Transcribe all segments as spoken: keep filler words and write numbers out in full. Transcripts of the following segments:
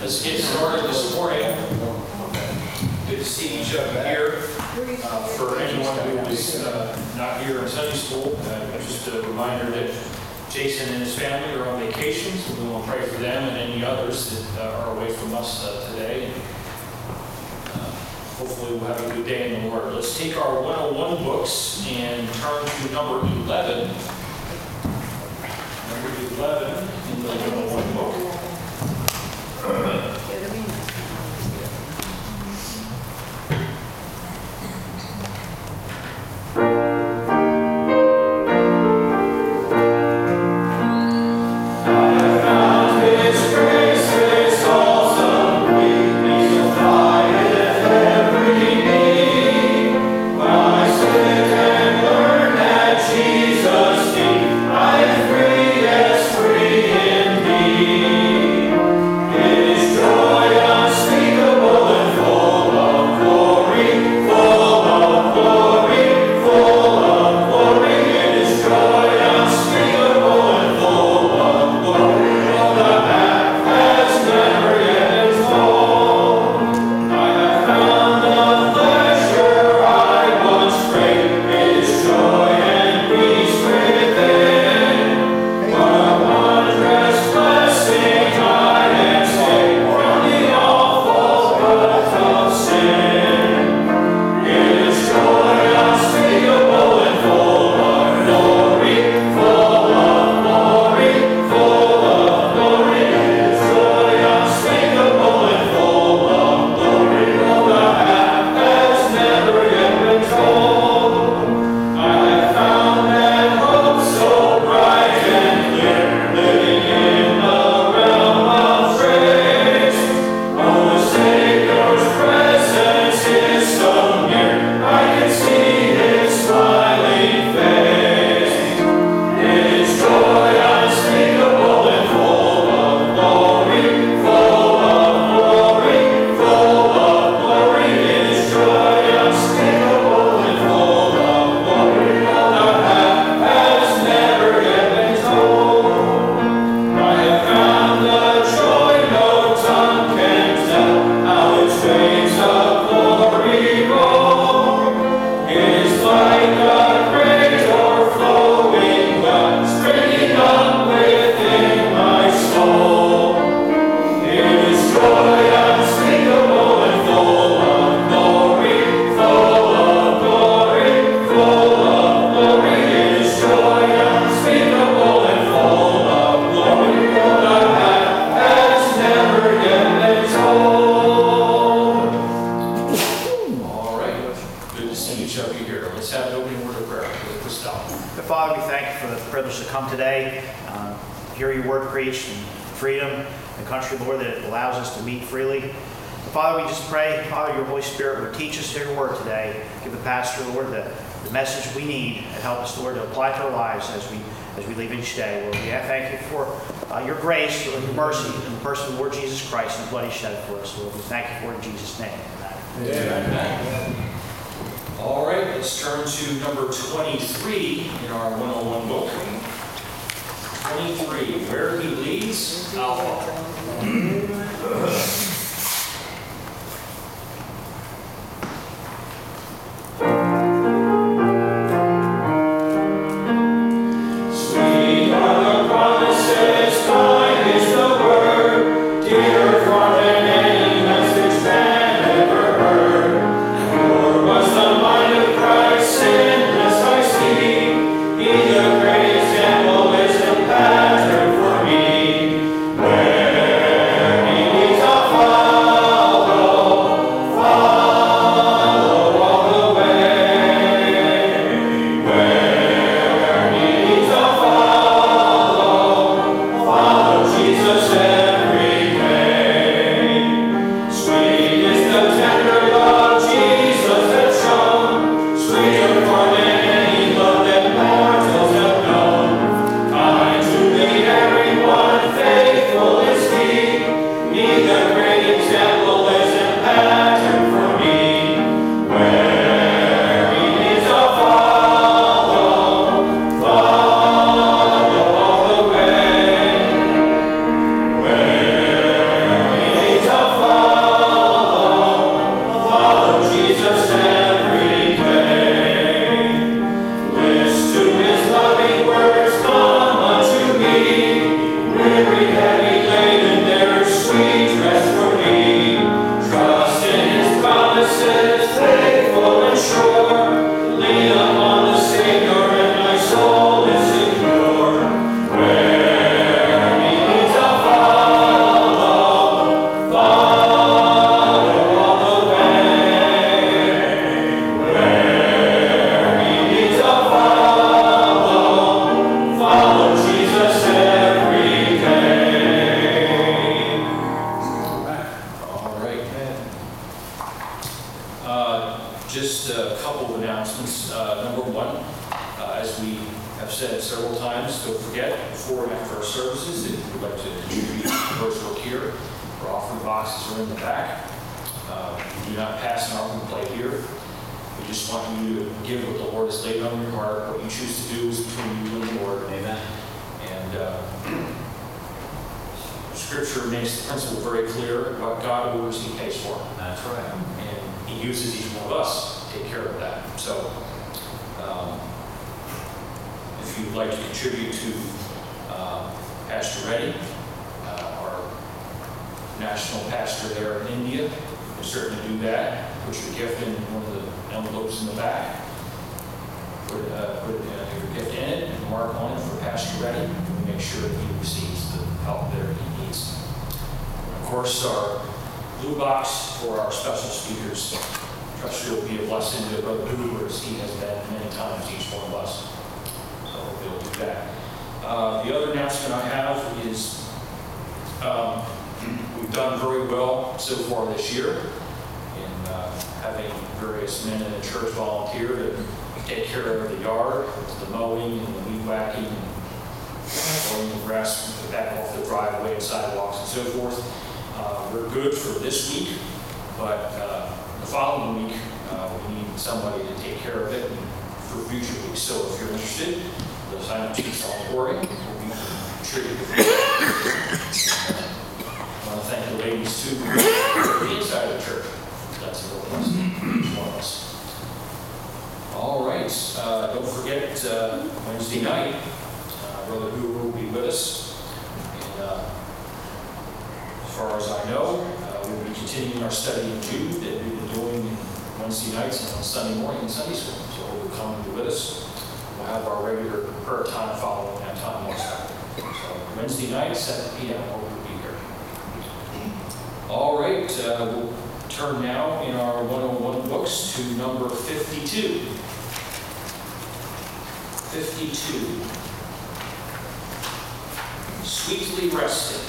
Let's get started this morning. Good to see each of you here. Uh, for anyone who is uh, not here in Sunday school, uh, just a reminder that Jason and his family are on vacation, so we want to pray for them and any others that uh, are away from us uh, today. And, uh, hopefully we'll have a good day in the Lord. Let's take our one oh one books and turn to number eleven. Number eleven in the one oh one book. Shed for us, Lord. We thank you for it in Jesus' name. Amen. Amen. All right, let's turn to number twenty-three in our one oh one book. twenty-three, where he leads, I'll follow. He the grace and the wisdom pattern for me. several times, don't forget, before and after our services, if you'd like to contribute to the Lord's work here, our offering boxes are in the back. Uh, we do not pass an offering plate here. We just want you to give what the Lord has laid on your heart. What you choose to do is between you and the Lord. Amen. And uh, Scripture makes the principle very clear. What God orders, He pays for. That's right. And He uses each one of us to take care of that. So, um, if you'd like to contribute to uh, Pastor Reddy, uh, our national pastor there in India, you can certainly do that. Put your gift in one of the envelopes in the back. Put, uh, put uh, your gift in it and mark on it for Pastor Reddy. And make sure that he receives the help there he needs. Of course, our blue box for our special speakers. Trust you will be a blessing to Brother Hoover, as he has been many times, each one of us. So we'll do that. Uh, the other announcement I have is um, we've done very well so far this year in uh, having various men in the church volunteer to take care of the yard, the mowing and the weed whacking, and blowing the grass back off the driveway and sidewalks and so forth. Uh, we're good for this week, but uh, the following week uh, we need somebody to take care of it for future weeks. So if you're interested, the sign-up sheets on Corey will be contributed. I want to thank the ladies too for the inside of the church. That's a real blessing for each one of us. All right. Uh, don't forget uh, Wednesday night, uh, Brother Hoover will be with us. And uh, as far as I know, uh, we'll be continuing our study in Jude that we've been doing Wednesday nights and on Sunday morning in Sunday school. So he'll come and be with us. We'll have our regular prayer time following that time also. So Wednesday night, seven p m, we'll be here. All right, uh, we'll turn now in our one oh one books to number fifty-two. fifty-two. Sweetly resting.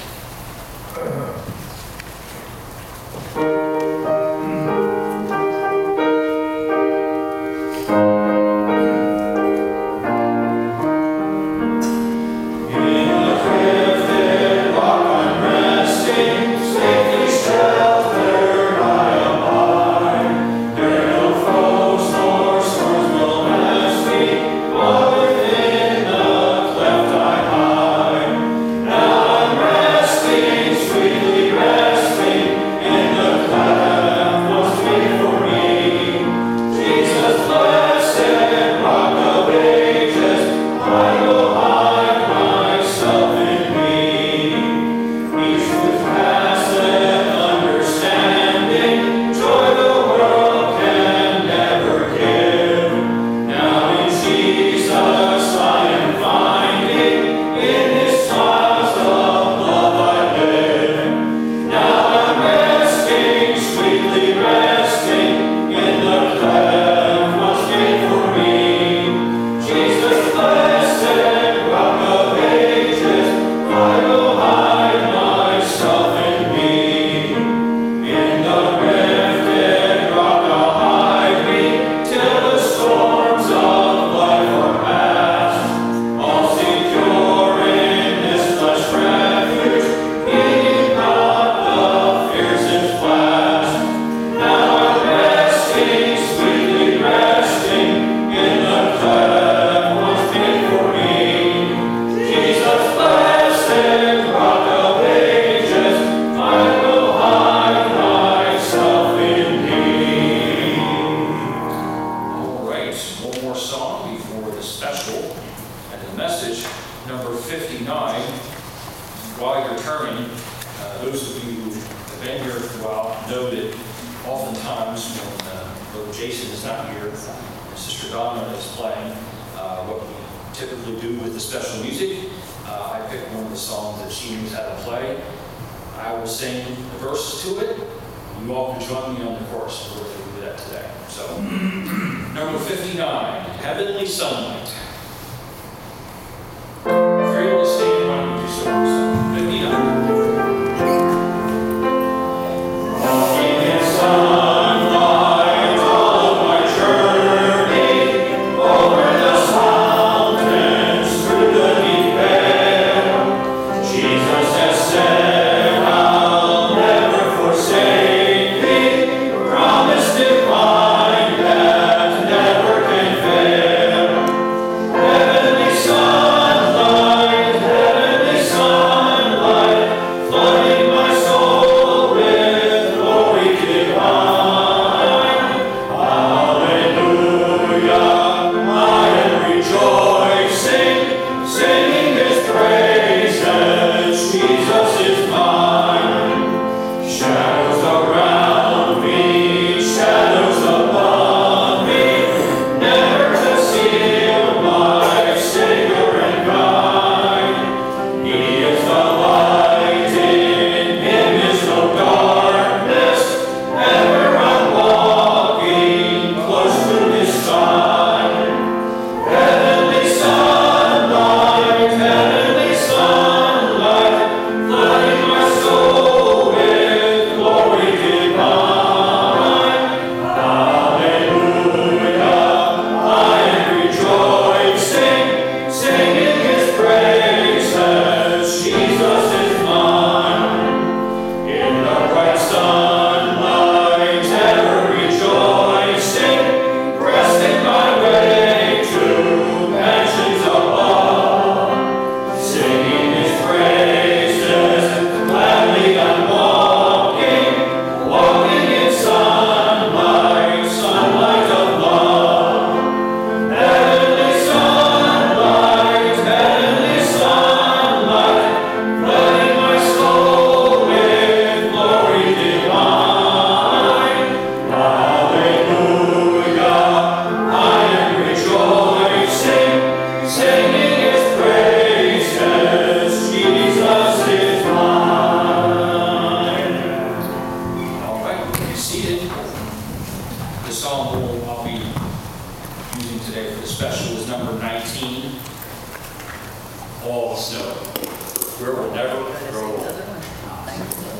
Mountains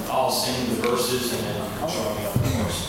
I'll sing the verses and then you can join me on the chorus.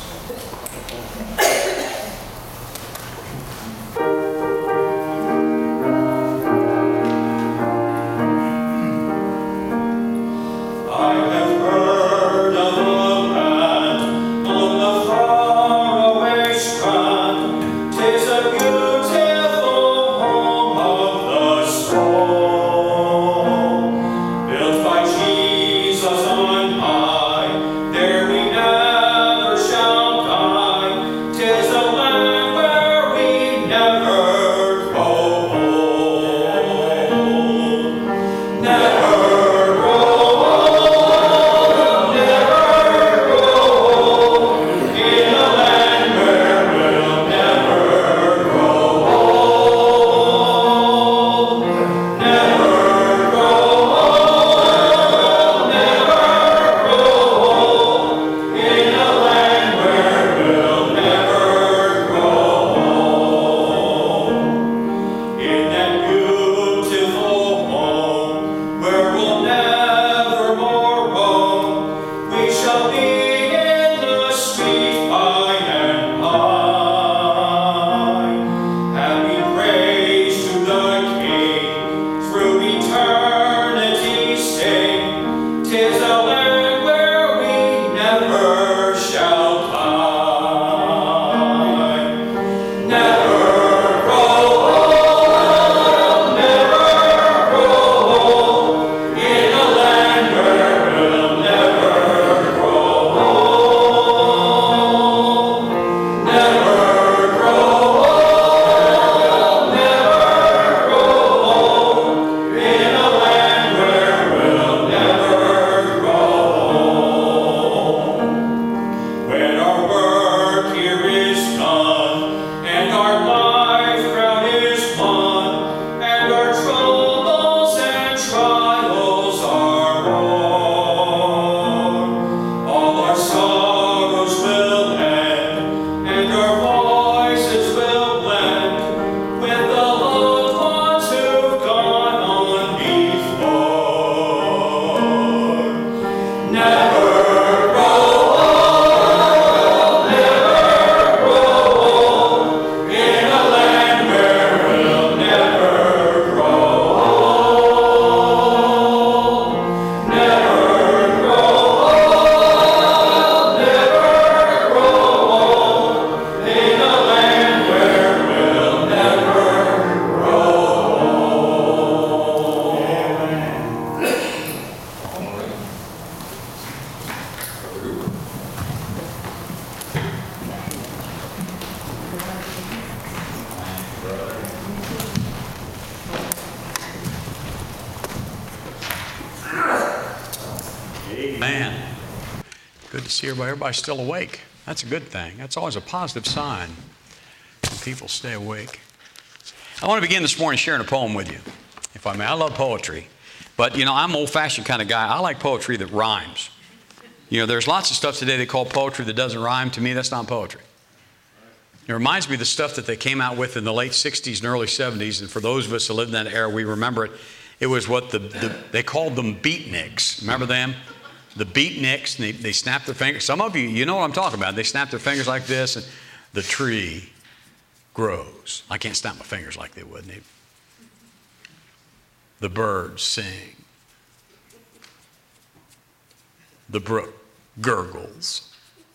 Man, good to see everybody. Everybody's still awake. That's a good thing. That's always a positive sign when people stay awake. I want to begin this morning sharing a poem with you, if I may. I love poetry, but you know, I'm an old-fashioned kind of guy. I like poetry that rhymes. You know, there's lots of stuff today they call poetry that doesn't rhyme. To me, that's not poetry. It reminds me of the stuff that they came out with in the late sixties and early seventies, and for those of us who lived in that era, we remember it. It was what the, the they called them beatniks. Remember them? The beatniks, and they, they snap their fingers. Some of you, you know what I'm talking about. They snap their fingers like this, and the tree grows. I can't snap my fingers like they would. They, the birds sing. The brook gurgles.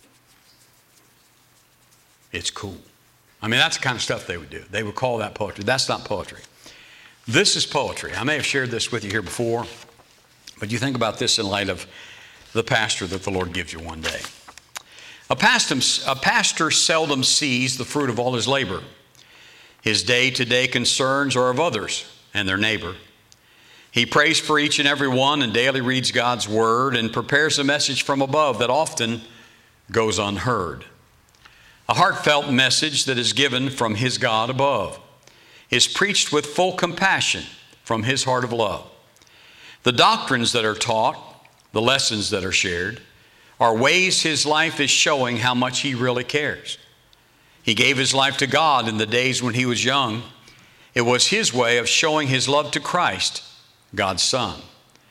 It's cool. I mean, that's the kind of stuff they would do. They would call that poetry. That's not poetry. This is poetry. I may have shared this with you here before, but you think about this in light of the pastor that the Lord gives you one day. A pastor, a pastor seldom sees the fruit of all his labor. His day-to-day concerns are of others and their neighbor. He prays for each and every one and daily reads God's word and prepares a message from above that often goes unheard. A heartfelt message that is given from his God above is preached with full compassion from his heart of love. The doctrines that are taught, the lessons that are shared, are ways his life is showing how much he really cares. He gave his life to God in the days when he was young. It was his way of showing his love to Christ, God's Son.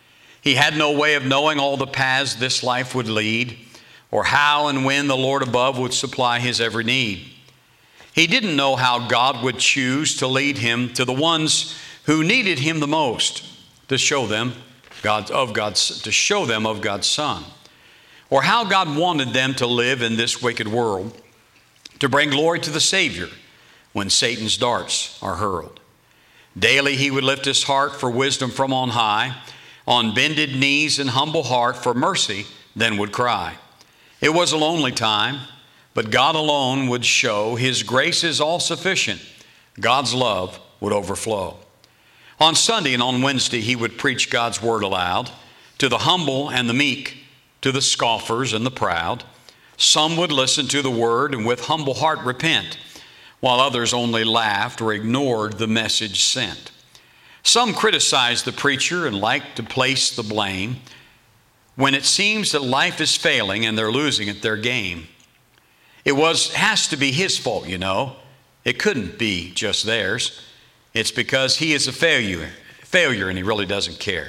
He had no way of knowing all the paths this life would lead, or how and when the Lord above would supply his every need. He didn't know how God would choose to lead him to the ones who needed him the most, to show them God, of God's, to show them of God's Son, or how God wanted them to live in this wicked world, to bring glory to the Savior when Satan's darts are hurled. Daily he would lift his heart for wisdom from on high, on bended knees and humble heart for mercy then would cry. It was a lonely time, but God alone would show his grace is all sufficient. God's love would overflow. On Sunday and on Wednesday, he would preach God's word aloud to the humble and the meek, to the scoffers and the proud. Some would listen to the word and with humble heart repent, while others only laughed or ignored the message sent. Some criticized the preacher and liked to place the blame when it seems that life is failing and they're losing at their game. It was has to be his fault, you know. It couldn't be just theirs. It's because he is a failure, failure and he really doesn't care.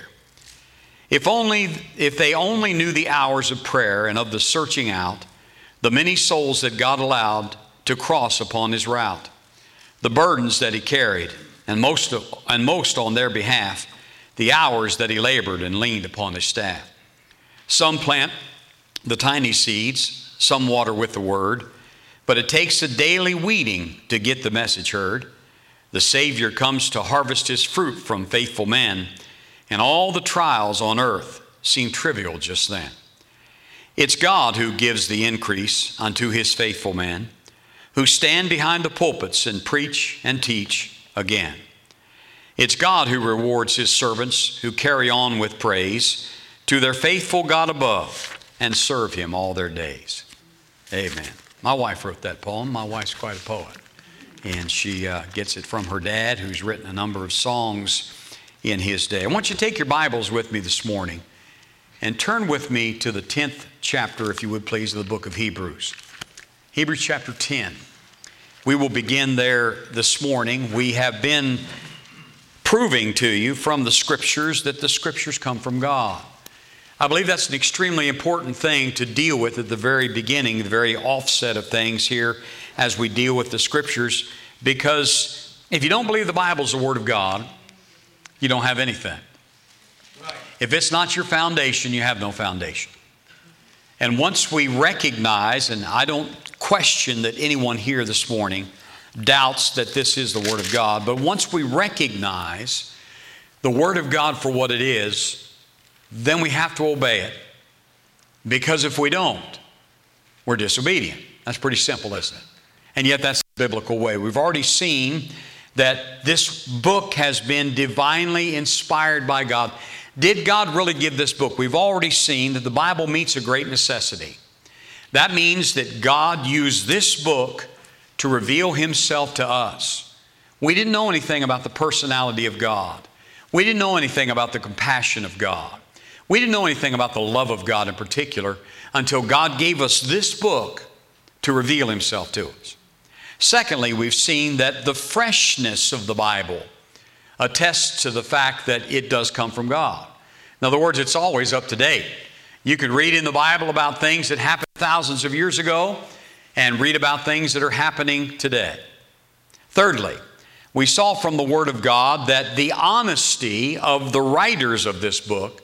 If only, if they only knew the hours of prayer and of the searching out, the many souls that God allowed to cross upon his route, the burdens that he carried, and most, of, and most on their behalf, the hours that he labored and leaned upon his staff. Some plant the tiny seeds, some water with the word, but it takes a daily weeding to get the message heard. The Savior comes to harvest his fruit from faithful men, and all the trials on earth seem trivial just then. It's God who gives the increase unto his faithful men, who stand behind the pulpits and preach and teach again. It's God who rewards his servants who carry on with praise to their faithful God above and serve him all their days. Amen. My wife wrote that poem. My wife's quite a poet. And she uh, gets it from her dad, who's written a number of songs in his day. I want you to take your Bibles with me this morning and turn with me to the tenth chapter, if you would please, of the book of Hebrews. Hebrews chapter ten. We will begin there this morning. We have been proving to you from the Scriptures that the Scriptures come from God. I believe that's an extremely important thing to deal with at the very beginning, the very offset of things here as we deal with the Scriptures, because if you don't believe the Bible is the Word of God, you don't have anything. If it's not your foundation, you have no foundation. And once we recognize, and I don't question that anyone here this morning doubts that this is the Word of God, but once we recognize the Word of God for what it is, then we have to obey it. Because if we don't, we're disobedient. That's pretty simple, isn't it? And yet that's the biblical way. We've already seen that this book has been divinely inspired by God. Did God really give this book? We've already seen that the Bible meets a great necessity. That means that God used this book to reveal himself to us. We didn't know anything about the personality of God. We didn't know anything about the compassion of God. We didn't know anything about the love of God in particular until God gave us this book to reveal himself to us. Secondly, we've seen that the freshness of the Bible attests to the fact that it does come from God. In other words, it's always up to date. You can read in the Bible about things that happened thousands of years ago and read about things that are happening today. Thirdly, we saw from the Word of God that the honesty of the writers of this book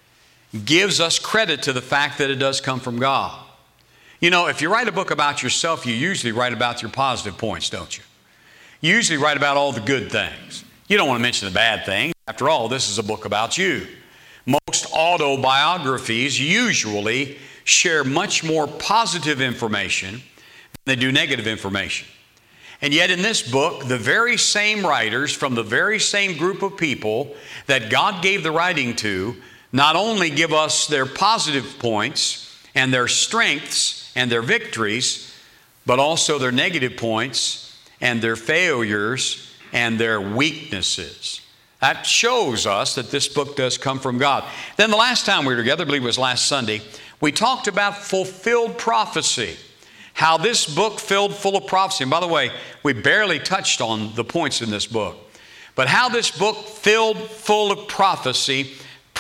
gives us credit to the fact that it does come from God. You know, if you write a book about yourself, you usually write about your positive points, don't you? You usually write about all the good things. You don't want to mention the bad things. After all, this is a book about you. Most autobiographies usually share much more positive information than they do negative information. And yet in this book, the very same writers from the very same group of people that God gave the writing to not only give us their positive points and their strengths and their victories, but also their negative points and their failures and their weaknesses. That shows us that this book does come from God. Then the last time we were together, I believe it was last Sunday, we talked about fulfilled prophecy. How this book filled full of prophecy. And by the way, we barely touched on the points in this book. But how this book filled full of prophecy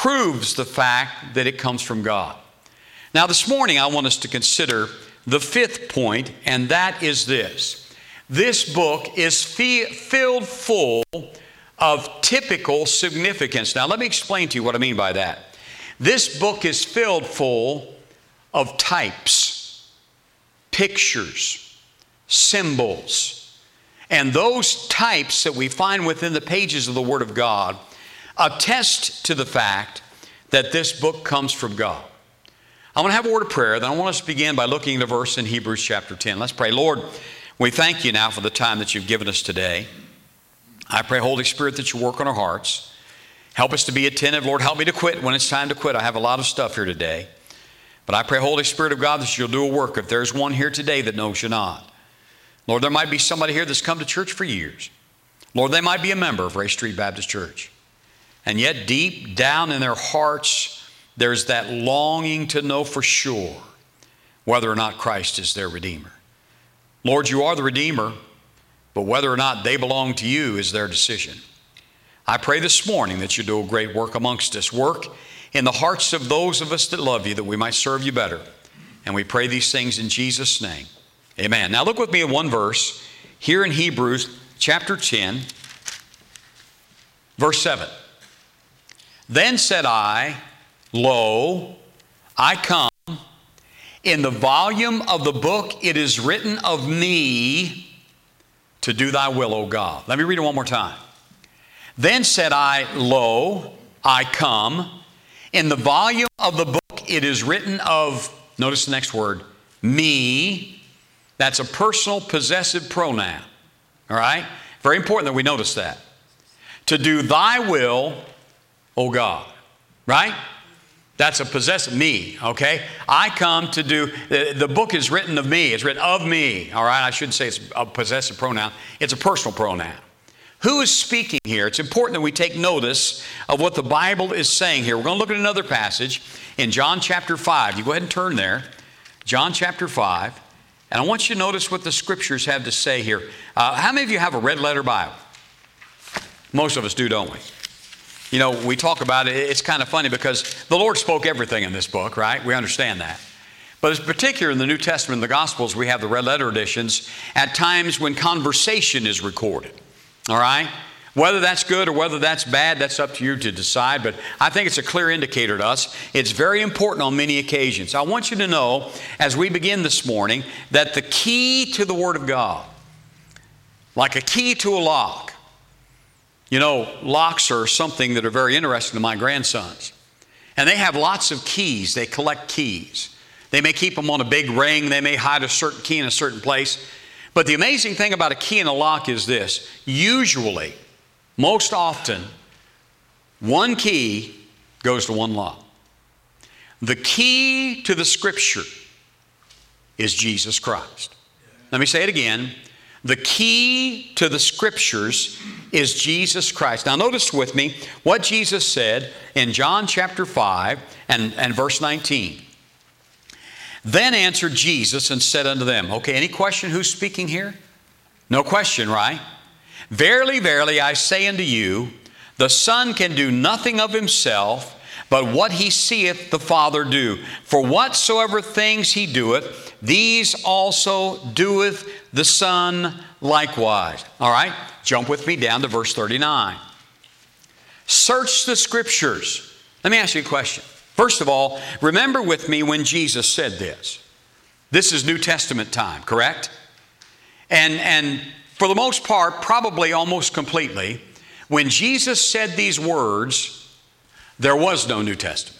proves the fact that it comes from God. Now this morning I want us to consider the fifth point, and that is this. This book is fi- filled full of typical significance. Now let me explain to you what I mean by that. This book is filled full of types, pictures, symbols, and those types that we find within the pages of the Word of God attest to the fact that this book comes from God. I want to have a word of prayer. Then I want us to begin by looking at a verse in Hebrews chapter ten. Let's pray. Lord, we thank you now for the time that you've given us today. I pray, Holy Spirit, that you work on our hearts. Help us to be attentive. Lord, help me to quit when it's time to quit. I have a lot of stuff here today. But I pray, Holy Spirit of God, that you'll do a work. If there's one here today that knows you not. Lord, there might be somebody here that's come to church for years. Lord, they might be a member of Ray Street Baptist Church. And yet deep down in their hearts, there's that longing to know for sure whether or not Christ is their Redeemer. Lord, you are the Redeemer, but whether or not they belong to you is their decision. I pray this morning that you do a great work amongst us. Work in the hearts of those of us that love you, that we might serve you better. And we pray these things in Jesus' name. Amen. Now look with me at one verse here in Hebrews chapter ten, verse seven. Then said I, Lo, I come. In the volume of the book it is written of me to do thy will, O God. Let me read it one more time. Then said I, Lo, I come. In the volume of the book it is written of, notice the next word, me. That's a personal possessive pronoun. All right? Very important that we notice that. To do thy will, O God. Right? That's a possessive, me, okay? I come to do, the, the book is written of me. It's written of me, all right? I shouldn't say it's a possessive pronoun. It's a personal pronoun. Who is speaking here? It's important that we take notice of what the Bible is saying here. We're going to look at another passage in John chapter five. You go ahead and turn there. John chapter five. And I want you to notice what the Scriptures have to say here. Uh, how many of you have a red letter Bible? Most of us do, don't we? You know, we talk about it, it's kind of funny because the Lord spoke everything in this book, right? We understand that. But it's particular in the New Testament and the Gospels, we have the red letter editions at times when conversation is recorded, all right? Whether that's good or whether that's bad, that's up to you to decide, but I think it's a clear indicator to us. It's very important on many occasions. I want you to know, as we begin this morning, that the key to the Word of God, like a key to a lock, you know, locks are something that are very interesting to my grandsons. And they have lots of keys. They collect keys. They may keep them on a big ring. They may hide a certain key in a certain place. But the amazing thing about a key and a lock is this. Usually, most often, one key goes to one lock. The key to the Scripture is Jesus Christ. Let me say it again. The key to the Scriptures is Jesus Christ. Now notice with me what Jesus said in John chapter five and, and verse nineteen. Then answered Jesus and said unto them, okay, any question who's speaking here? No question, right? Verily, verily, I say unto you, the Son can do nothing of himself, but what he seeth the Father do. For whatsoever things he doeth, these also doeth the Son likewise. All right, jump with me down to verse thirty-nine. Search the Scriptures. Let me ask you a question. First of all, remember with me when Jesus said this. This is New Testament time, correct? And, and for the most part, probably almost completely, when Jesus said these words, there was no New Testament.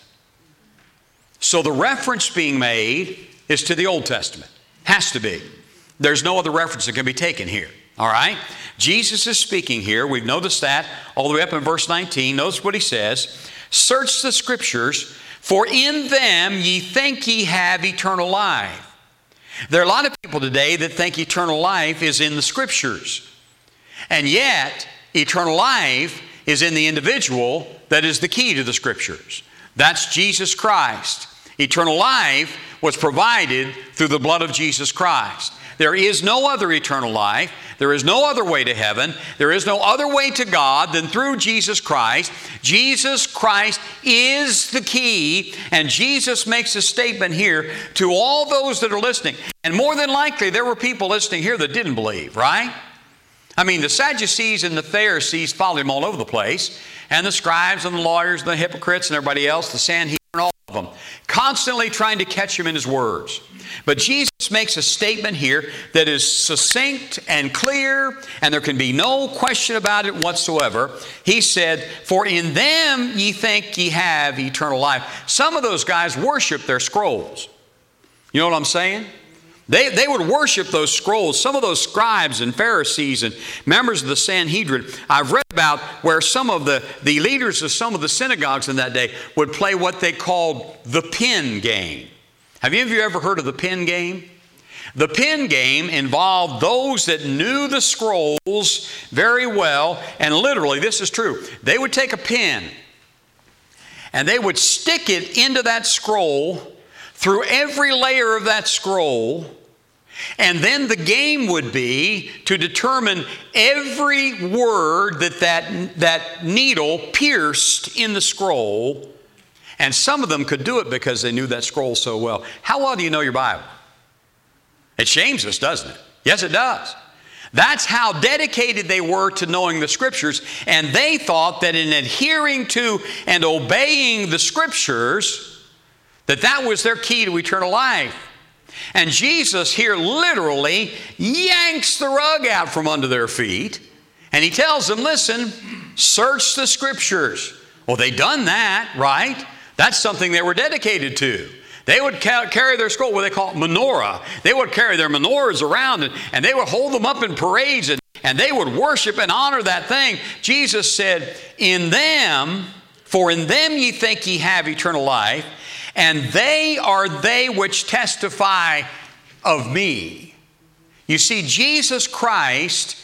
So the reference being made is to the Old Testament. Has to be. There's no other reference that can be taken here. All right? Jesus is speaking here. We've noticed that all the way up in verse nineteen. Notice what he says. Search the Scriptures, for in them ye think ye have eternal life. There are a lot of people today that think eternal life is in the Scriptures. And yet, eternal life is in the individual that is the key to the Scriptures. That's Jesus Christ. Eternal life was provided through the blood of Jesus Christ. There is no other eternal life. There is no other way to heaven. There is no other way to God than through Jesus Christ. Jesus Christ is the key, and Jesus makes a statement here to all those that are listening. And more than likely, there were people listening here that didn't believe, right? I mean, the Sadducees and the Pharisees followed him all over the place, and the scribes and the lawyers and the hypocrites and everybody else, the Sanhedrin, all of them, constantly trying to catch him in his words. But Jesus makes a statement here that is succinct and clear, and there can be no question about it whatsoever. He said, "For in them ye think ye have eternal life." Some of those guys worship their scrolls. You know what I'm saying? They, they would worship those scrolls. Some of those scribes and Pharisees and members of the Sanhedrin, I've read about where some of the, the leaders of some of the synagogues in that day would play what they called the pin game. Have any of you ever heard of the pin game? The pin game involved those that knew the scrolls very well, and literally, this is true, they would take a pin and they would stick it into that scroll through every layer of that scroll, and then the game would be to determine every word that that, that needle pierced in the scroll. And some of them could do it because they knew that scroll so well. How well do you know your Bible? It shames us, doesn't it? Yes, it does. That's how dedicated they were to knowing the Scriptures, and they thought that in adhering to and obeying the Scriptures, that that was their key to eternal life. And Jesus here literally yanks the rug out from under their feet, and he tells them, listen, search the Scriptures. Well, they done that, right? That's something they were dedicated to. They would ca- carry their scroll, what they call menorah. They would carry their menorahs around, and, and they would hold them up in parades, and, and they would worship and honor that thing. Jesus said, in them, for in them ye think ye have eternal life, and they are they which testify of me. You see, Jesus Christ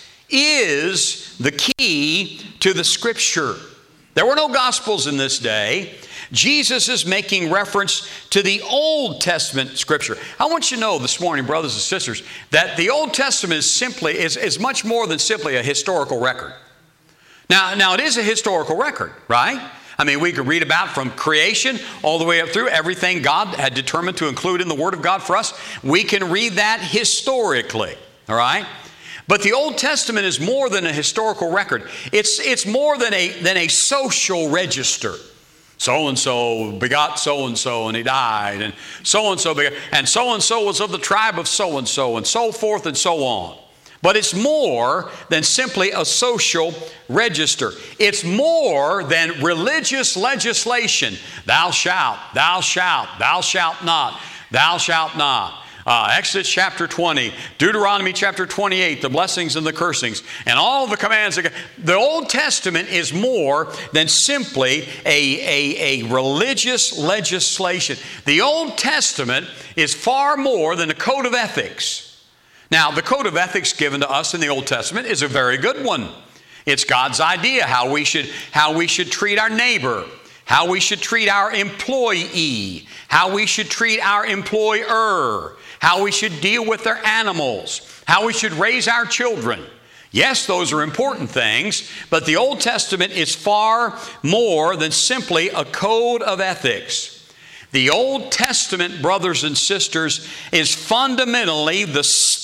is the key to the Scripture. There were no Gospels in this day. Jesus is making reference to the Old Testament Scripture. I want you to know this morning, brothers and sisters, that the Old Testament is simply is, is much more than simply a historical record. Now, now, it is a historical record, right? I mean, we could read about from creation all the way up through everything God had determined to include in the Word of God for us. We can read that historically, all right? But the Old Testament is more than a historical record. It's, it's more than a, than a social register. So-and-so begot so-and-so, and he died, and so-and-so begot, and so-and-so was of the tribe of so-and-so, and so forth and so on. But it's more than simply a social register. It's more than religious legislation. Thou shalt, thou shalt, thou shalt not, thou shalt not. Uh, Exodus chapter twenty, Deuteronomy chapter twenty-eight, the blessings and the cursings, and all the commands. Of God. The Old Testament is more than simply a, a, a religious legislation. The Old Testament is far more than a code of ethics. Now, the code of ethics given to us in the Old Testament is a very good one. It's God's idea how we should, how we should treat our neighbor, how we should treat our employee, how we should treat our employer, how we should deal with their animals, how we should raise our children. Yes, those are important things, but the Old Testament is far more than simply a code of ethics. The Old Testament, brothers and sisters, is fundamentally the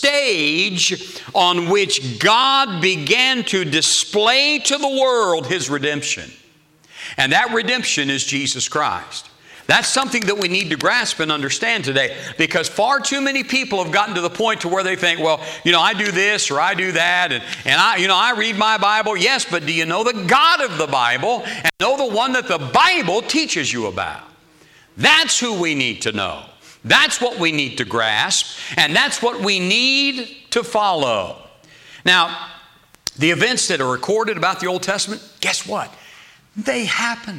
stage on which God began to display to the world His redemption. And that redemption is Jesus Christ. That's something that we need to grasp and understand today, because far too many people have gotten to the point to where they think, well, you know, I do this or I do that, and, and I, you know, I read my Bible. Yes, but do you know the God of the Bible and know the one that the Bible teaches you about? That's who we need to know. That's what we need to grasp, and that's what we need to follow. Now, the events that are recorded about the Old Testament, guess what? They happened.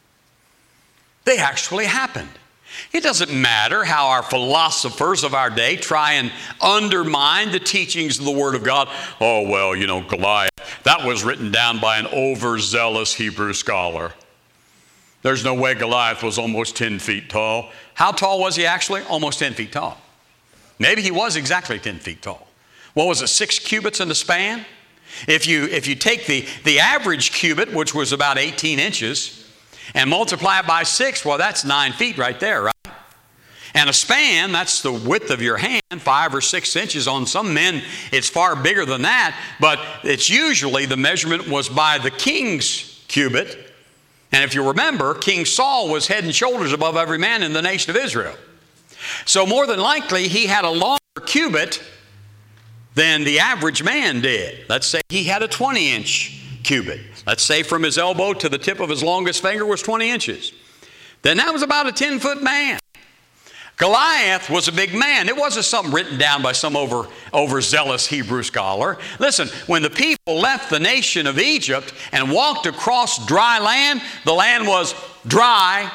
They actually happened. It doesn't matter how our philosophers of our day try and undermine the teachings of the Word of God. Oh, well, you know, Goliath, that was written down by an overzealous Hebrew scholar. There's no way Goliath was almost ten feet tall. How tall was he actually? Almost ten feet tall. Maybe he was exactly ten feet tall. What was it, six cubits in the span? If you, if you take the, the average cubit, which was about eighteen inches, and multiply it by six, well, that's nine feet right there, right? And a span, that's the width of your hand, five or six inches. On some men, it's far bigger than that, but it's usually the measurement was by the king's cubit. And if you remember, King Saul was head and shoulders above every man in the nation of Israel. So more than likely, he had a longer cubit than the average man did. Let's say he had a twenty inch cubit. Let's say from his elbow to the tip of his longest finger was twenty inches. Then that was about a ten foot man. Goliath was a big man. It wasn't something written down by some over, overzealous Hebrew scholar. Listen, when the people left the nation of Egypt and walked across dry land, the land was dry.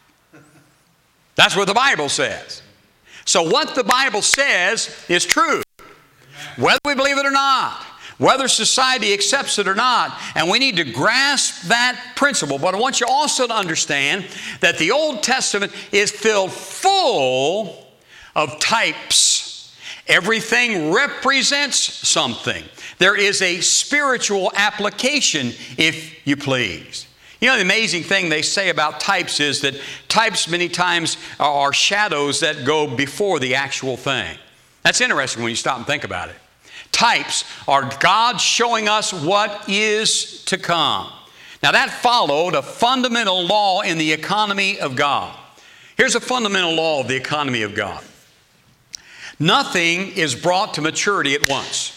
That's what the Bible says. So what the Bible says is true, whether we believe it or not, whether society accepts it or not. And we need to grasp that principle. But I want you also to understand that the Old Testament is filled full of types. Everything represents something. There is a spiritual application, if you please. You know, the amazing thing they say about types is that types many times are shadows that go before the actual thing. That's interesting when you stop and think about it. Types are God showing us what is to come. Now that followed a fundamental law in the economy of God. Here's a fundamental law of the economy of God. Nothing is brought to maturity at once.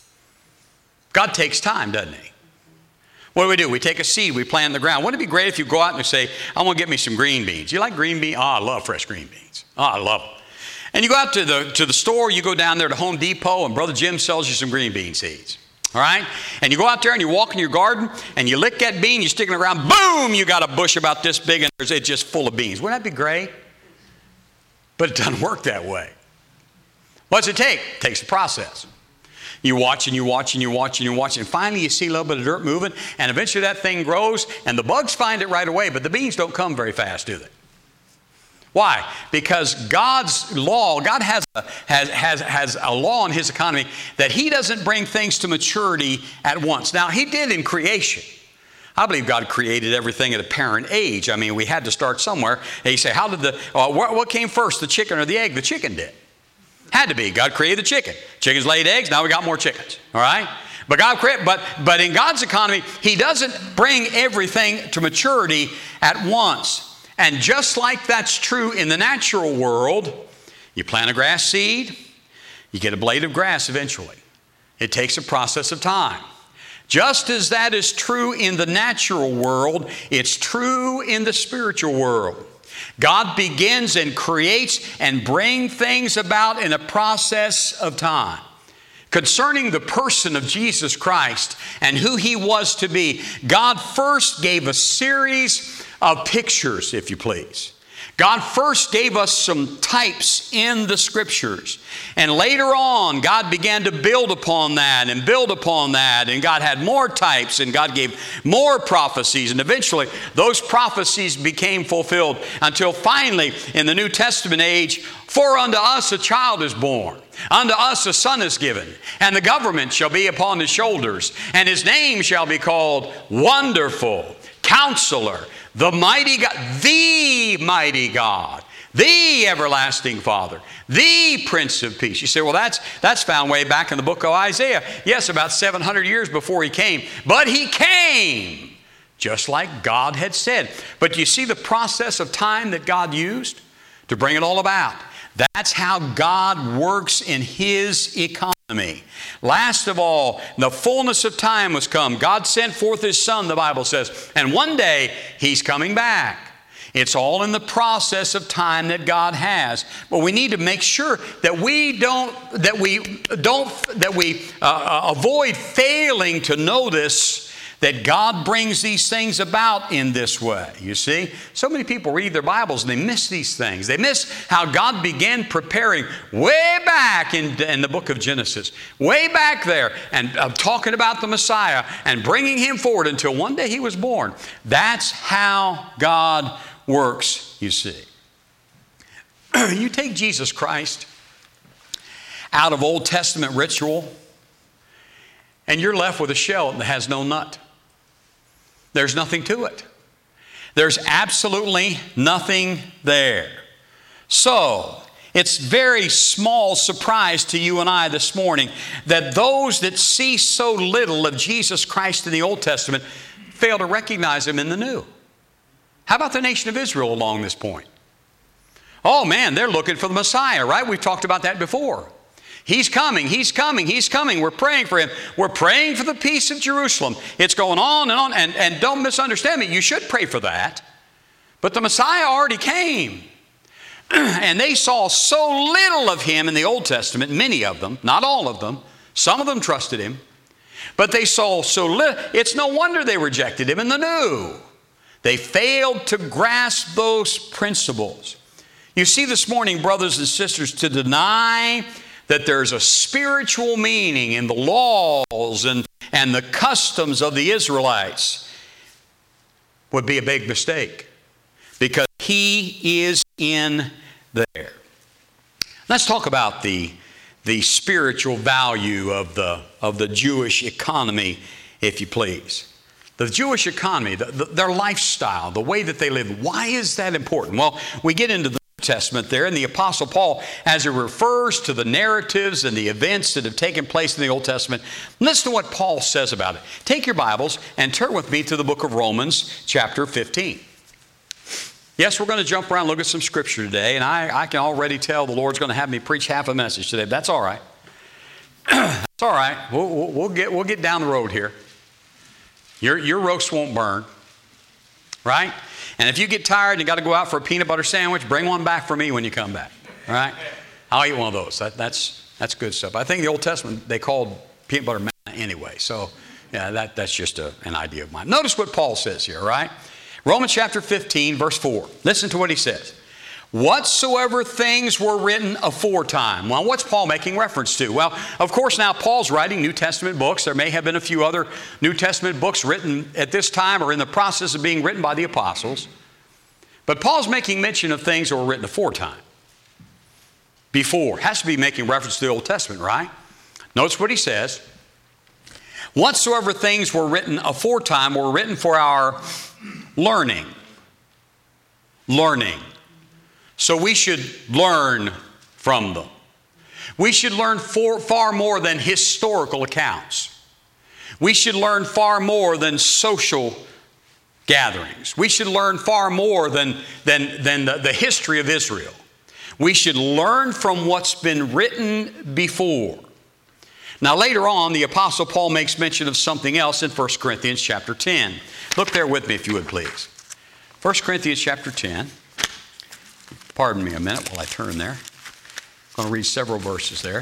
God takes time, doesn't He? What do we do? We take a seed, we plant in the ground. Wouldn't it be great if you go out and say, I want to get me some green beans. You like green beans? Oh, I love fresh green beans. Oh, I love them. And you go out to the, to the store, you go down there to Home Depot, and Brother Jim sells you some green bean seeds. All right? And you go out there and you walk in your garden, and you lick that bean, you stick it around, boom, you got a bush about this big, and it's just full of beans. Wouldn't that be great? But it doesn't work that way. What's it take? It takes a process. You watch and you watch and you watch and you watch, and finally you see a little bit of dirt moving, and eventually that thing grows, and the bugs find it right away, but the beans don't come very fast, do they? Why? Because God's law, God has a, has, has, has a law in His economy that He doesn't bring things to maturity at once. Now, He did in creation. I believe God created everything at a parent age. I mean, we had to start somewhere. And you say, how did the, uh, what, what came first, the chicken or the egg? The chicken did. Had to be. God created the chicken. Chickens laid eggs, now we got more chickens. All right? But God created, but, but in God's economy, He doesn't bring everything to maturity at once. And just like that's true in the natural world, you plant a grass seed, you get a blade of grass eventually. It takes a process of time. Just as that is true in the natural world, it's true in the spiritual world. God begins and creates and brings things about in a process of time. Concerning the person of Jesus Christ and who He was to be, God first gave a series of pictures, if you please. God first gave us some types in the Scriptures. And later on, God began to build upon that and build upon that. And God had more types, and God gave more prophecies. And eventually, those prophecies became fulfilled until finally, in the New Testament age, for unto us a child is born. Unto us a son is given, and the government shall be upon His shoulders, and His name shall be called Wonderful, Counselor, the Mighty God, the Mighty God, the Everlasting Father, the Prince of Peace. You say, well, that's, that's found way back in the book of Isaiah. Yes, about seven hundred years before He came. But He came, just like God had said. But you see the process of time that God used to bring it all about. That's how God works in His economy. Last of all, the fullness of time was come. God sent forth His Son, the Bible says, and one day He's coming back. It's all in the process of time that God has. But we need to make sure that we don't, that we don't, that we uh, avoid failing to notice that God brings these things about in this way. You see, so many people read their Bibles and they miss these things. They miss how God began preparing way back in, in the book of Genesis, way back there, and uh, talking about the Messiah and bringing Him forward until one day He was born. That's how God works, you see. You take Jesus Christ out of Old Testament ritual, and you're left with a shell that has no nut. There's nothing to it. There's absolutely nothing there. So, it's very small surprise to you and I this morning that those that see so little of Jesus Christ in the Old Testament fail to recognize Him in the New. How about the nation of Israel along this point? Oh man, they're looking for the Messiah, right? We've talked about that before. He's coming, He's coming, He's coming. We're praying for Him. We're praying for the peace of Jerusalem. It's going on and on. And, and don't misunderstand me. You should pray for that. But the Messiah already came. And they saw so little of Him in the Old Testament, many of them, not all of them. Some of them trusted Him. But they saw so little. It's no wonder they rejected Him in the New. They failed to grasp those principles. You see this morning, brothers and sisters, to deny that there's a spiritual meaning in the laws and, and the customs of the Israelites would be a big mistake, because He is in there. Let's talk about the, the spiritual value of the, of the Jewish economy, if you please. The Jewish economy, the, the, their lifestyle, the way that they live. Why is that important? Well, we get into the Testament there, and the Apostle Paul, as it refers to the narratives and the events that have taken place in the Old Testament, listen to what Paul says about it. Take your Bibles and turn with me to the book of Romans, chapter fifteen. Yes, we're going to jump around and look at some scripture today, and I, I can already tell the Lord's going to have me preach half a message today, but that's all right. That's all right. We'll, we'll, we'll, get, we'll get down the road here. Your, your roast won't burn, right? And if you get tired and you got to go out for a peanut butter sandwich, bring one back for me when you come back. All right? I'll eat one of those. That, that's, that's good stuff. I think in the Old Testament they called peanut butter manna anyway. So, yeah, that, that's just a, an idea of mine. Notice what Paul says here, all right? Romans chapter fifteen, verse four. Listen to what he says. Whatsoever things were written aforetime. Well, what's Paul making reference to? Well, of course, now Paul's writing New Testament books. There may have been a few other New Testament books written at this time or in the process of being written by the apostles. But Paul's making mention of things that were written aforetime. Before. Has to be making reference to the Old Testament, right? Notice what he says. Whatsoever things were written aforetime were written for our learning. Learning. So we should learn from them. We should learn for, far more than historical accounts. We should learn far more than social gatherings. We should learn far more than, than, than the, the history of Israel. We should learn from what's been written before. Now later on, the Apostle Paul makes mention of something else in First Corinthians chapter ten. Look there with me if you would please. First Corinthians chapter ten. Pardon me a minute while I turn there. I'm going to read several verses there.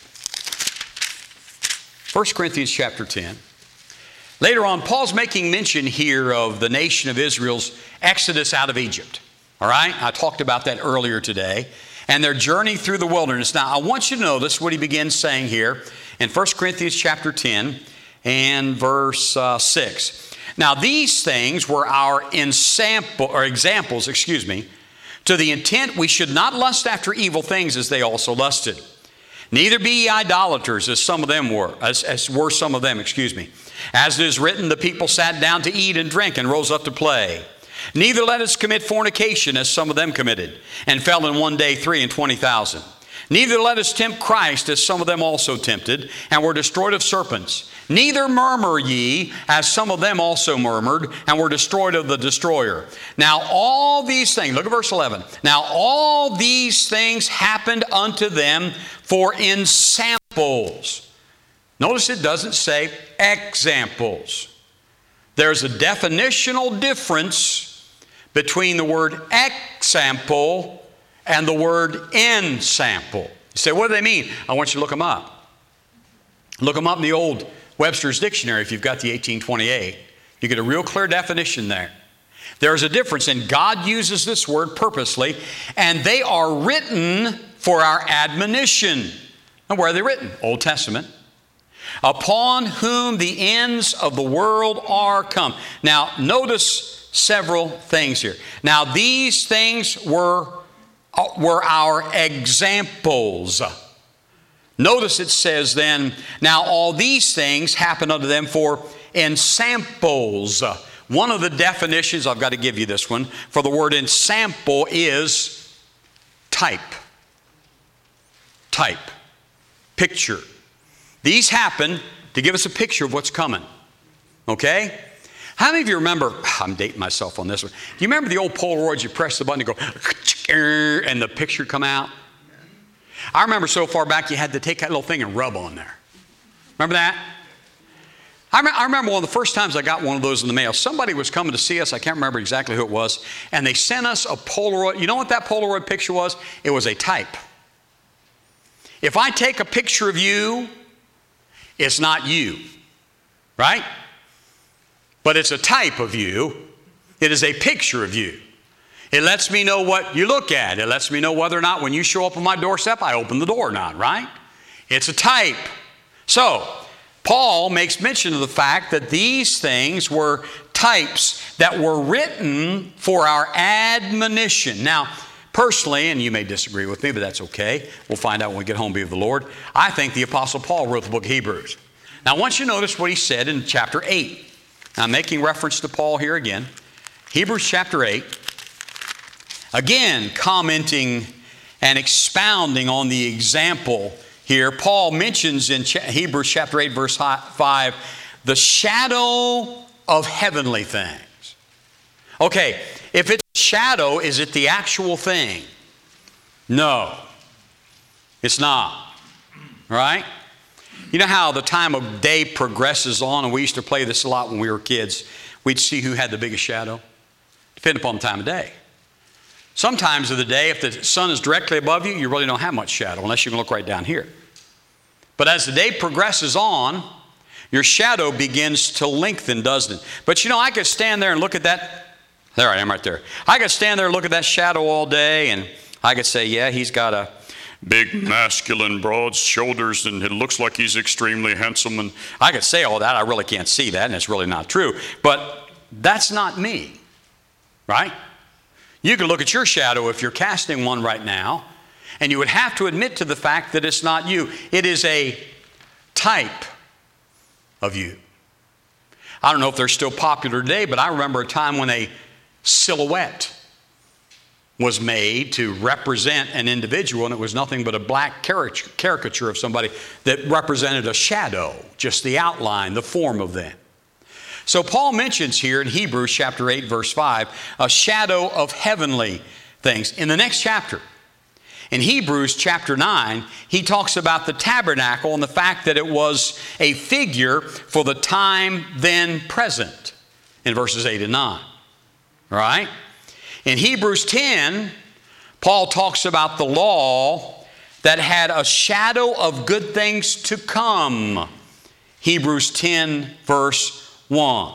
First Corinthians chapter ten. Later on, Paul's making mention here of the nation of Israel's exodus out of Egypt. All right? I talked about that earlier today. And their journey through the wilderness. Now, I want you to notice what he begins saying here in First Corinthians chapter ten and verse uh, six. Now, these things were our ensample, or examples, excuse me, to the intent we should not lust after evil things as they also lusted. Neither be ye idolaters, as some of them were, as, as were some of them, excuse me. As it is written, the people sat down to eat and drink and rose up to play. Neither let us commit fornication, as some of them committed, and fell in one day three and twenty thousand. Neither let us tempt Christ, as some of them also tempted, and were destroyed of serpents. Neither murmur ye, as some of them also murmured, and were destroyed of the destroyer. Now all these things, look at verse eleven. Now all these things happened unto them for ensamples. Notice it doesn't say examples. There's a definitional difference between the word example and the word ensample. You say, what do they mean? I want you to look them up. Look them up in the Old Webster's Dictionary, if you've got the eighteen twenty-eight, you get a real clear definition there. There's a difference, and God uses this word purposely, and they are written for our admonition. Now, where are they written? Old Testament. Upon whom the ends of the world are come. Now, notice several things here. Now, these things were, uh, were our examples. Notice it says then, now all these things happen unto them for ensamples. One of the definitions, I've got to give you this one, for the word ensample is type. Type. Picture. These happen to give us a picture of what's coming. Okay? How many of you remember, I'm dating myself on this one. Do you remember the old Polaroids, you press the button and go, and the picture come out? I remember so far back you had to take that little thing and rub on there. Remember that? I, me- I remember one of the first times I got one of those in the mail. Somebody was coming to see us. I can't remember exactly who it was. And they sent us a Polaroid. You know what that Polaroid picture was? It was a type. If I take a picture of you, it's not you, right? But it's a type of you. It is a picture of you. It lets me know what you look at. It lets me know whether or not when you show up on my doorstep, I open the door or not, right? It's a type. So, Paul makes mention of the fact that these things were types that were written for our admonition. Now, personally, and you may disagree with me, but that's okay. We'll find out when we get home and be with the Lord. I think the Apostle Paul wrote the book of Hebrews. Now, I want you to notice what he said in chapter eight. Now, I'm making reference to Paul here again. Hebrews chapter eight. Again, commenting and expounding on the example here. Paul mentions in Hebrews chapter eight, verse five, the shadow of heavenly things. Okay, if it's a shadow, is it the actual thing? No, it's not. Right? You know how the time of day progresses on, and we used to play this a lot when we were kids. We'd see who had the biggest shadow, depending upon the time of day. Sometimes of the day, if the sun is directly above you, you really don't have much shadow unless you can look right down here. But as the day progresses on, your shadow begins to lengthen, doesn't it? But you know, I could stand there and look at that. There I am right there. I could stand there and look at that shadow all day, and I could say, yeah, he's got a big, masculine, broad shoulders, and it looks like he's extremely handsome. And I could say all that. I really can't see that, and it's really not true. But that's not me, right? You can look at your shadow if you're casting one right now, and you would have to admit to the fact that it's not you. It is a type of you. I don't know if they're still popular today, but I remember a time when a silhouette was made to represent an individual, and it was nothing but a black caricature of somebody that represented a shadow, just the outline, the form of them. So Paul mentions here in Hebrews chapter eight, verse five, a shadow of heavenly things. In the next chapter, in Hebrews chapter nine, he talks about the tabernacle and the fact that it was a figure for the time then present in verses eight and nine. All right? In Hebrews ten, Paul talks about the law that had a shadow of good things to come. Hebrews ten, verse one.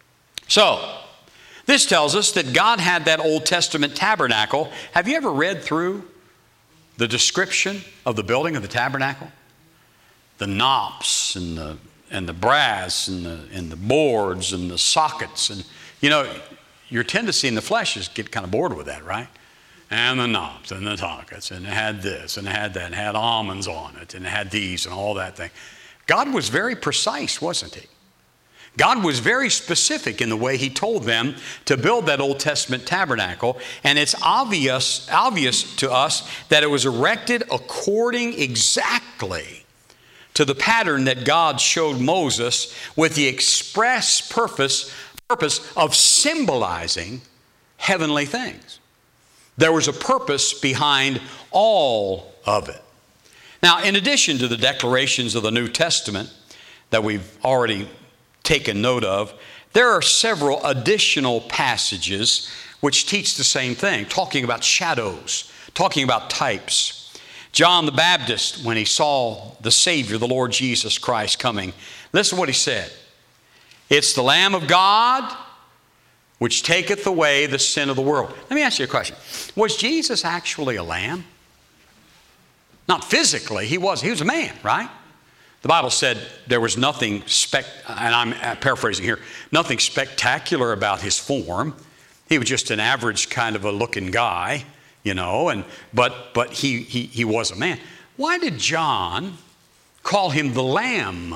So, this tells us that God had that Old Testament tabernacle. Have you ever read through the description of the building of the tabernacle? The knops and the and the brass and the and the boards and the sockets, and you know, your tendency in the flesh is to get kind of bored with that, right? And the knobs and the sockets, and it had this and it had that, and it had almonds on it, and it had these and all that thing. God was very precise, wasn't he? God was very specific in the way he told them to build that Old Testament tabernacle, and it's obvious, obvious to us that it was erected according exactly to the pattern that God showed Moses, with the express purpose, purpose of symbolizing heavenly things. There was a purpose behind all of it. Now, in addition to the declarations of the New Testament that we've already taken note of, there are several additional passages which teach the same thing, talking about shadows, talking about types. John the Baptist, when he saw the Savior, the Lord Jesus Christ, coming, listen to what he said. It's the Lamb of God which taketh away the sin of the world. Let me ask you a question. Was Jesus actually a lamb? Not physically. He was. He was a man, right? The Bible said there was nothing, spec, and I'm paraphrasing here, nothing spectacular about his form. He was just an average kind of a looking guy, you know, and but but he he he was a man. Why did John call him the Lamb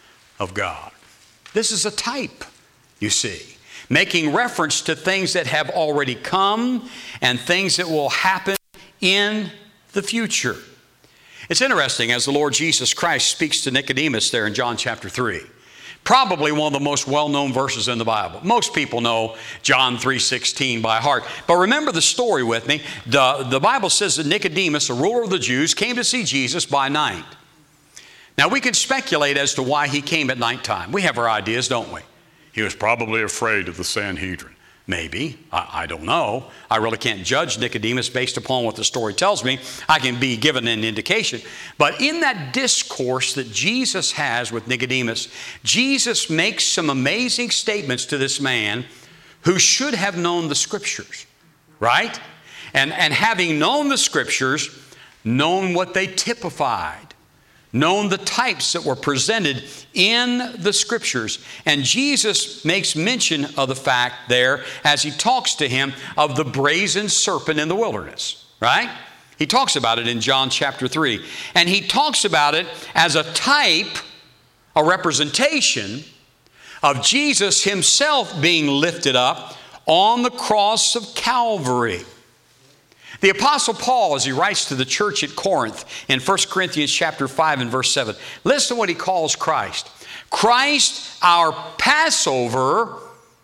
of God? This is a type, you see, making reference to things that have already come and things that will happen in the future. It's interesting as the Lord Jesus Christ speaks to Nicodemus there in John chapter three. Probably one of the most well-known verses in the Bible. Most people know John three sixteen by heart. But remember the story with me. The, the Bible says that Nicodemus, a ruler of the Jews, came to see Jesus by night. Now we can speculate as to why he came at nighttime. We have our ideas, don't we? He was probably afraid of the Sanhedrin. Maybe. I, I don't know. I really can't judge Nicodemus based upon what the story tells me. I can be given an indication. But in that discourse that Jesus has with Nicodemus, Jesus makes some amazing statements to this man who should have known the Scriptures, right? And, and having known the Scriptures, known what they typified, known the types that were presented in the Scriptures. And Jesus makes mention of the fact there as he talks to him of the brazen serpent in the wilderness, right? He talks about it in John chapter three. And he talks about it as a type, a representation of Jesus himself being lifted up on the cross of Calvary. The Apostle Paul, as he writes to the church at Corinth in First Corinthians chapter five and verse seven, listen to what he calls Christ. Christ, our Passover,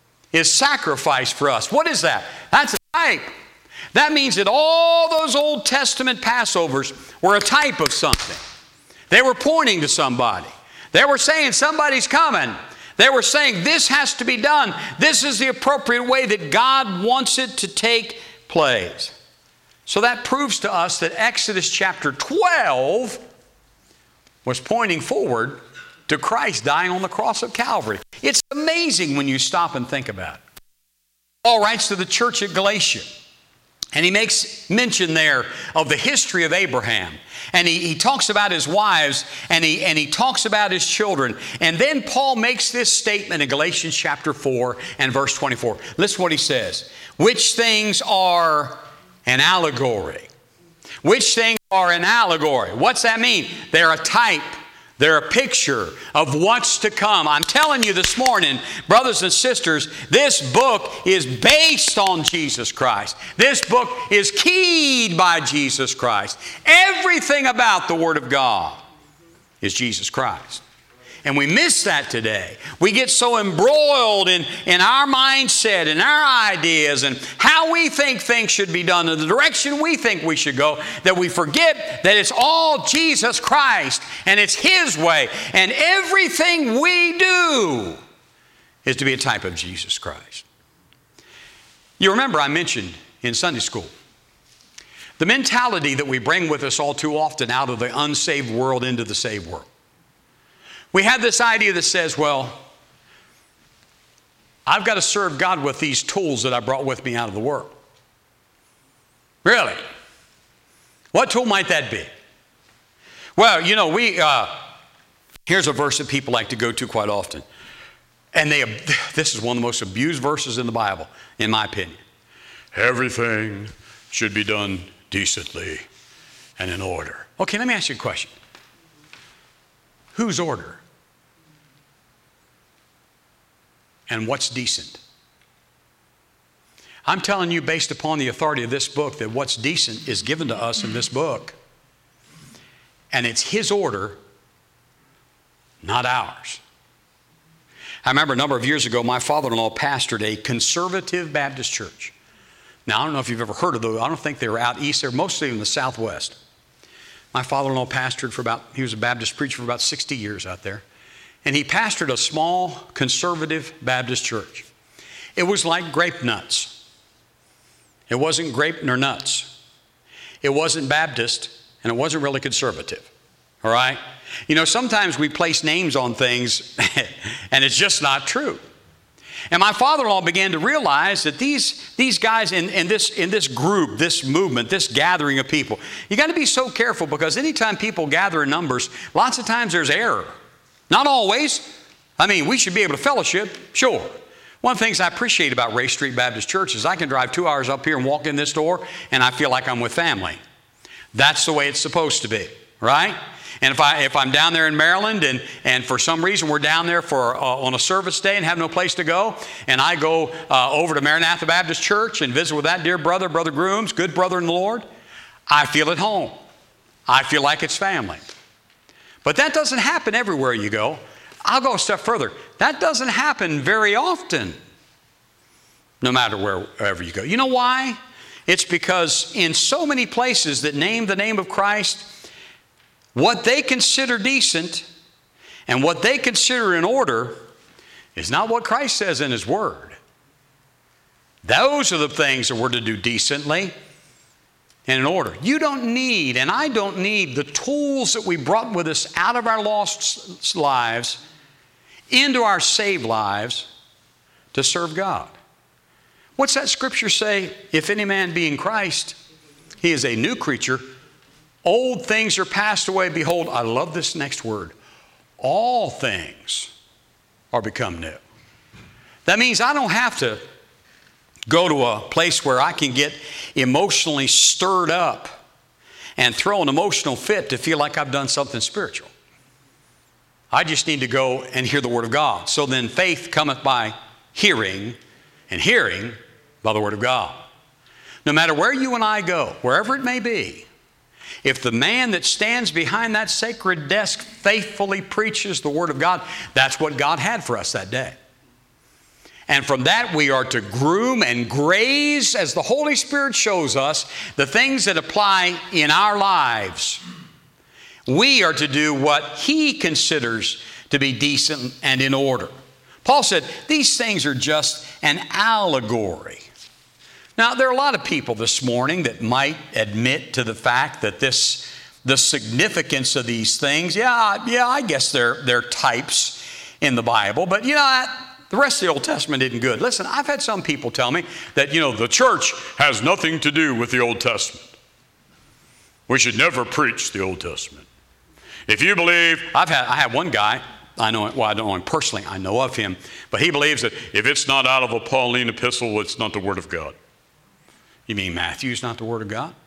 is sacrificed for us. What is that? That's a type. That means that all those Old Testament Passovers were a type of something. They were pointing to somebody. They were saying somebody's coming. They were saying this has to be done. This is the appropriate way that God wants it to take place. So that proves to us that Exodus chapter twelve was pointing forward to Christ dying on the cross of Calvary. It's amazing when you stop and think about it. Paul writes to the church at Galatia, and he makes mention there of the history of Abraham. And he, he talks about his wives, and he, and he talks about his children. And then Paul makes this statement in Galatians chapter four and verse twenty-four. Listen to what he says. Which things are an allegory. Which things are an allegory? What's that mean? They're a type. They're a picture of what's to come. I'm telling you this morning, brothers and sisters, this book is based on Jesus Christ. This book is keyed by Jesus Christ. Everything about the Word of God is Jesus Christ. And we miss that today. We get so embroiled in, in our mindset and our ideas and how we think things should be done and the direction we think we should go that we forget that it's all Jesus Christ and it's His way. And everything we do is to be a type of Jesus Christ. You remember I mentioned in Sunday school the mentality that we bring with us all too often out of the unsaved world into the saved world. We have this idea that says, well, I've got to serve God with these tools that I brought with me out of the world. Really? What tool might that be? Well, you know, we, uh, here's a verse that people like to go to quite often. And they, this is one of the most abused verses in the Bible, in my opinion. Everything should be done decently and in order. Okay, let me ask you a question. Whose order? And what's decent? I'm telling you based upon the authority of this book that what's decent is given to us in this book. And it's His order, not ours. I remember a number of years ago, my father-in-law pastored a conservative Baptist church. Now, I don't know if you've ever heard of those. I don't think they were out east. They're mostly in the Southwest. My father-in-law pastored for about, he was a Baptist preacher for about sixty years out there. And he pastored a small conservative Baptist church. It was like grape nuts. It wasn't grape nor nuts. It wasn't Baptist. and it wasn't really conservative. All right? You know, sometimes we place names on things and it's just not true. And my father-in-law began to realize that these, these guys in, in, this, in this group, this movement, this gathering of people, you got to be so careful, because anytime people gather in numbers, lots of times there's error. Not always. I mean, we should be able to fellowship, sure. One of the things I appreciate about Ray Street Baptist Church is I can drive two hours up here and walk in this door and I feel like I'm with family. That's the way it's supposed to be, right? And if, I, if I'm down there in Maryland and, and for some reason we're down there for uh, on a service day and have no place to go, and I go uh, over to Maranatha Baptist Church and visit with that dear brother, Brother Grooms, good brother in the Lord, I feel at home. I feel like it's family. But that doesn't happen everywhere you go. I'll go a step further. That doesn't happen very often, no matter where, wherever you go. You know why? It's because in so many places that name the name of Christ, what they consider decent and what they consider in order is not what Christ says in His Word. Those are the things that we're to do decently and in order. You don't need, and I don't need, the tools that we brought with us out of our lost lives into our saved lives to serve God. What's that scripture say? If any man be in Christ, he is a new creature. Old things are passed away. Behold, I love this next word. All things are become new. That means I don't have to go to a place where I can get emotionally stirred up and throw an emotional fit to feel like I've done something spiritual. I just need to go and hear the Word of God. So then faith cometh by hearing, and hearing by the Word of God. No matter where you and I go, wherever it may be, if the man that stands behind that sacred desk faithfully preaches the Word of God, that's what God had for us that day. And from that we are to groom and graze, as the Holy Spirit shows us, the things that apply in our lives. We are to do what He considers to be decent and in order. Paul said, these things are just an allegory. Now, there are a lot of people this morning that might admit to the fact that this, the significance of these things, yeah, yeah, I guess they're, they're types in the Bible, but you know, the rest of the Old Testament isn't good. Listen, I've had some people tell me that, you know, the church has nothing to do with the Old Testament. We should never preach the Old Testament. If you believe, I've had, I have one guy, I know, well, I don't know him personally, I know of him, but he believes that if it's not out of a Pauline epistle, it's not the Word of God. You mean Matthew's not the Word of God?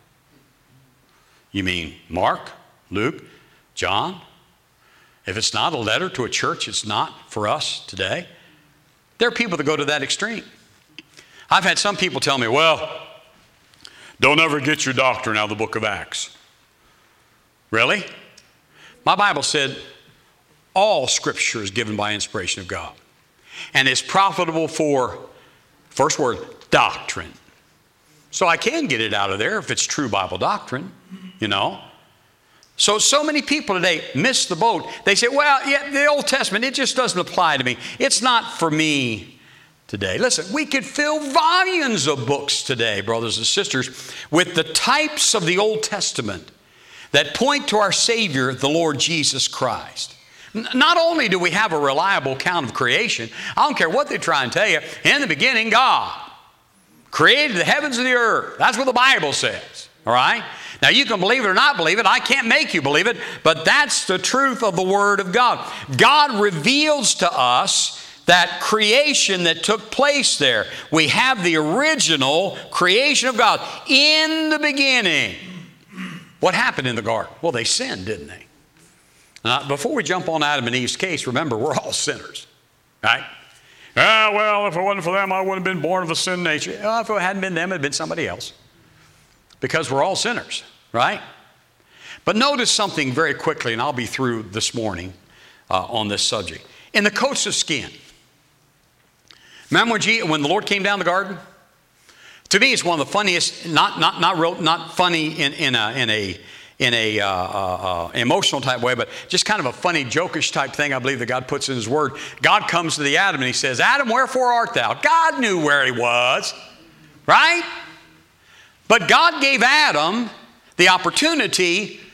You mean Mark, Luke, John? If it's not a letter to a church, it's not for us today. There are people that go to that extreme. I've had some people tell me, well, don't ever get your doctrine out of the book of Acts. Really? My Bible said all Scripture is given by inspiration of God and is profitable for, first word, doctrine. So I can get it out of there if it's true Bible doctrine, you know. So, so many people today miss the boat. They say, well, yeah, the Old Testament, it just doesn't apply to me. It's not for me today. Listen, we could fill volumes of books today, brothers and sisters, with the types of the Old Testament that point to our Savior, the Lord Jesus Christ. N- not only do we have a reliable account of creation, I don't care what they try and tell you, in the beginning, God created the heavens and the earth. That's what the Bible says, all right? Now, you can believe it or not believe it. I can't make you believe it, but that's the truth of the Word of God. God reveals to us that creation that took place there. We have the original creation of God in the beginning. What happened in the garden? Well, they sinned, didn't they? Now, before we jump on Adam and Eve's case, remember, we're all sinners, right? Ah, well, if it wasn't for them, I wouldn't have been born of a sin nature. Well, if it hadn't been them, it had been somebody else. Because we're all sinners, right? But notice something very quickly, and I'll be through this morning uh, on this subject. In the coats of skin. Remember when, when the Lord came down the garden? To me, it's one of the funniest, not not not real, not funny in, in a in a in a uh, uh, uh, emotional type way, but just kind of a funny, jokish type thing. I believe that God puts in His Word. God comes to the Adam and He says, "Adam, wherefore art thou?" God knew where he was, right? But God gave Adam the opportunity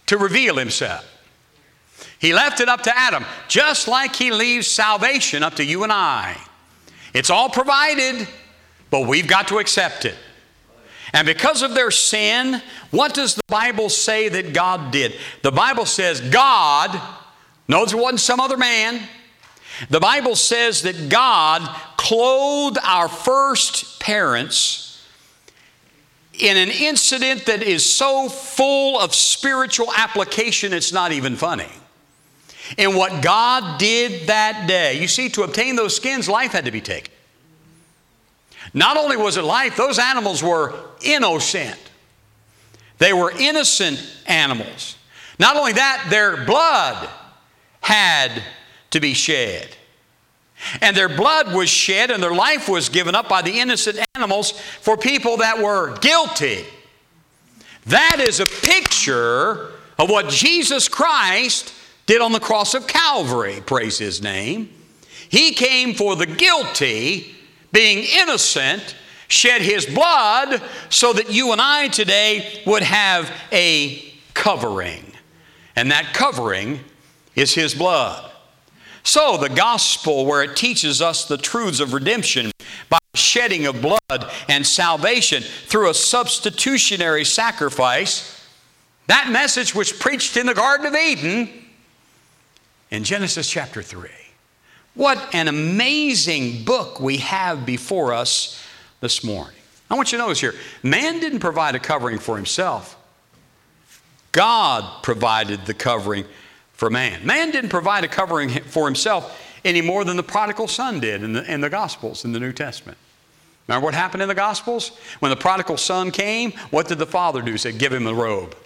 to reveal himself. He left it up to Adam, just like he leaves salvation up to you and I. It's all provided, but we've got to accept it. And because of their sin, what does the Bible say that God did? The Bible says God, notice it wasn't some other man. The Bible says that God clothed our first parents in an incident that is so full of spiritual application it's not even funny. In what God did that day. You see, to obtain those skins, life had to be taken. Not only was it life, those animals were innocent. They were innocent animals. Not only that, their blood had to be shed. And their blood was shed and their life was given up by the innocent animals for people that were guilty. That is a picture of what Jesus Christ did on the cross of Calvary, praise His name. He came for the guilty, being innocent, shed His blood so that you and I today would have a covering. And that covering is His blood. So the gospel, where it teaches us the truths of redemption by shedding of blood and salvation through a substitutionary sacrifice, that message was preached in the Garden of Eden in Genesis chapter three. What an amazing book we have before us this morning. I want you to notice here, man didn't provide a covering for himself. God provided the covering for man. Man didn't provide a covering for himself any more than the prodigal son did in the, in the Gospels, in the New Testament. Remember what happened in the Gospels? When the prodigal son came, what did the father do? He said, give him a robe.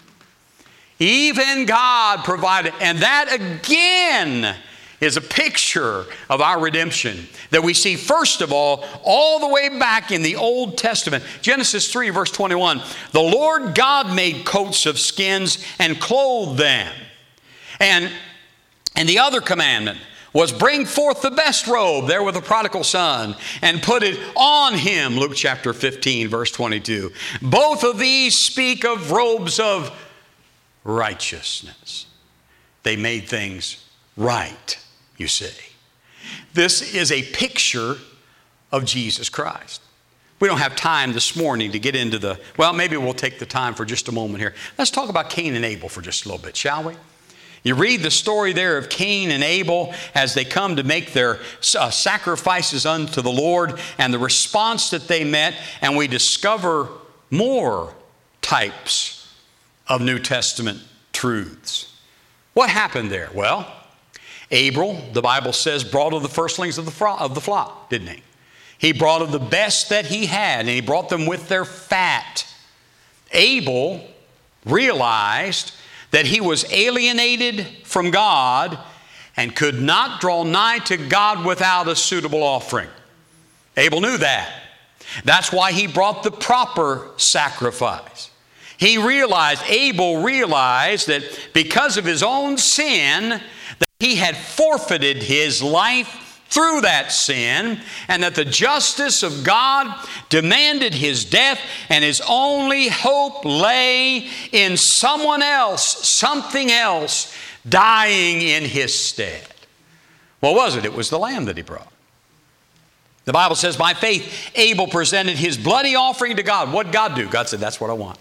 Even God provided, and that again is a picture of our redemption that we see first of all, all the way back in the Old Testament. Genesis three verse twenty-one, the Lord God made coats of skins and clothed them. And, and the other commandment was bring forth the best robe, there with the prodigal son, and put it on him, Luke chapter fifteen verse twenty-two. Both of these speak of robes of righteousness. They made things right, you see. This is a picture of Jesus Christ. We don't have time this morning to get into the, well, maybe we'll take the time for just a moment here. Let's talk about Cain and Abel for just a little bit, shall we? You read the story there of Cain and Abel as they come to make their uh, sacrifices unto the Lord and the response that they met, and we discover more types of New Testament truths. What happened there? Well, Abel, the Bible says, brought of the firstlings of the, fro- of the flock, didn't he? He brought of the best that he had, and he brought them with their fat. Abel realized that he was alienated from God and could not draw nigh to God without a suitable offering. Abel knew that. That's why he brought the proper sacrifice. He realized, Abel realized that because of his own sin, that he had forfeited his life through that sin, and that the justice of God demanded his death, and his only hope lay in someone else, something else, dying in his stead. What was it? It was the lamb that he brought. The Bible says, by faith, Abel presented his bloody offering to God. What did God do? God said, that's what I want.